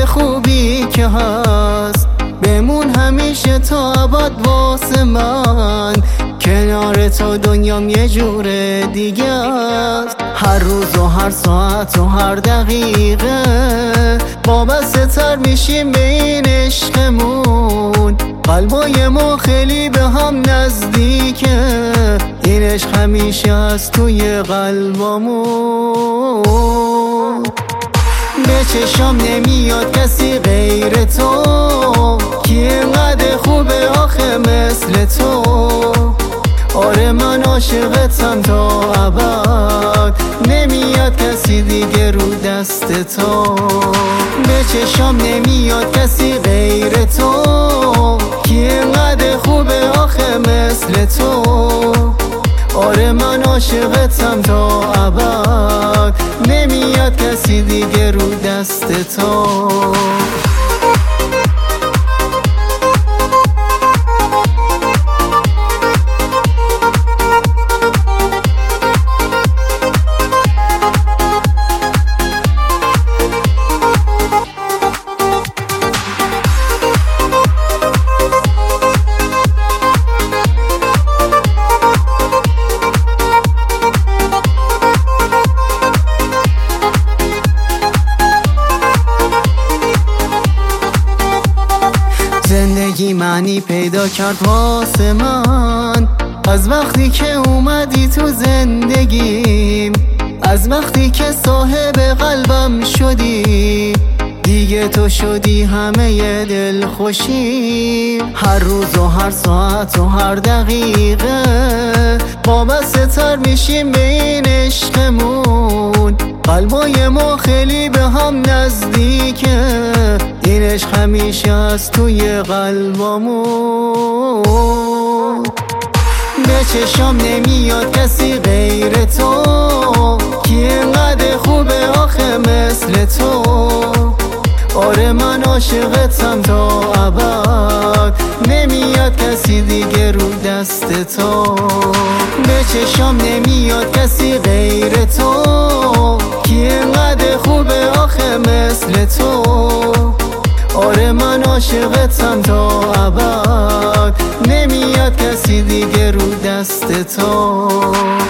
خوبی که هست بمون همیشه تا ابد واسه من. کنار تو دنیام یه جور دیگه است. هر روز و هر ساعت و هر دقیقه وابسته تر میشیم به این عشقمون. قلبای ما خیلی به هم نزدیکه، این عشق همیشه از توی قلبمون. به چشام نمیاد کسی غیر تو، کی اینقدر خوبه آخه مثل تو. آره من عاشقتم تا ابد، نمیاد کسی دیگه رو دست تو. به چشام نمیاد کسی غیر تو، کی اینقدر خوبه آخه مثل تو. آره من عاشقتم تا ابد، نمیاد کسی دیگه رو دست تو. زندگی معنی پیدا کرد واسه من از وقتی که اومدی تو زندگیم، از وقتی که صاحب قلبم شدی. دیگه تو شدی همه دل خوشیم. هر روز و هر ساعت و هر دقیقه وابسته تر میشیم به این عشقمون. قلبای ما خیلی به هم نزدیکه، این عشق همیشه از توی قلبمون. به چشام نمیاد کسی غیر تو، کی اینقدر خوبه آخه مثل تو. آره من عاشقتم تا ابد، نمیاد کسی دیگه رو دست تو. به چشام نمیاد کسی غیر تو، کی اینقدر خوبه آخه مثل تو. آره من عاشقتم تا ابد، نمیاد کسی دیگه رو دست تو.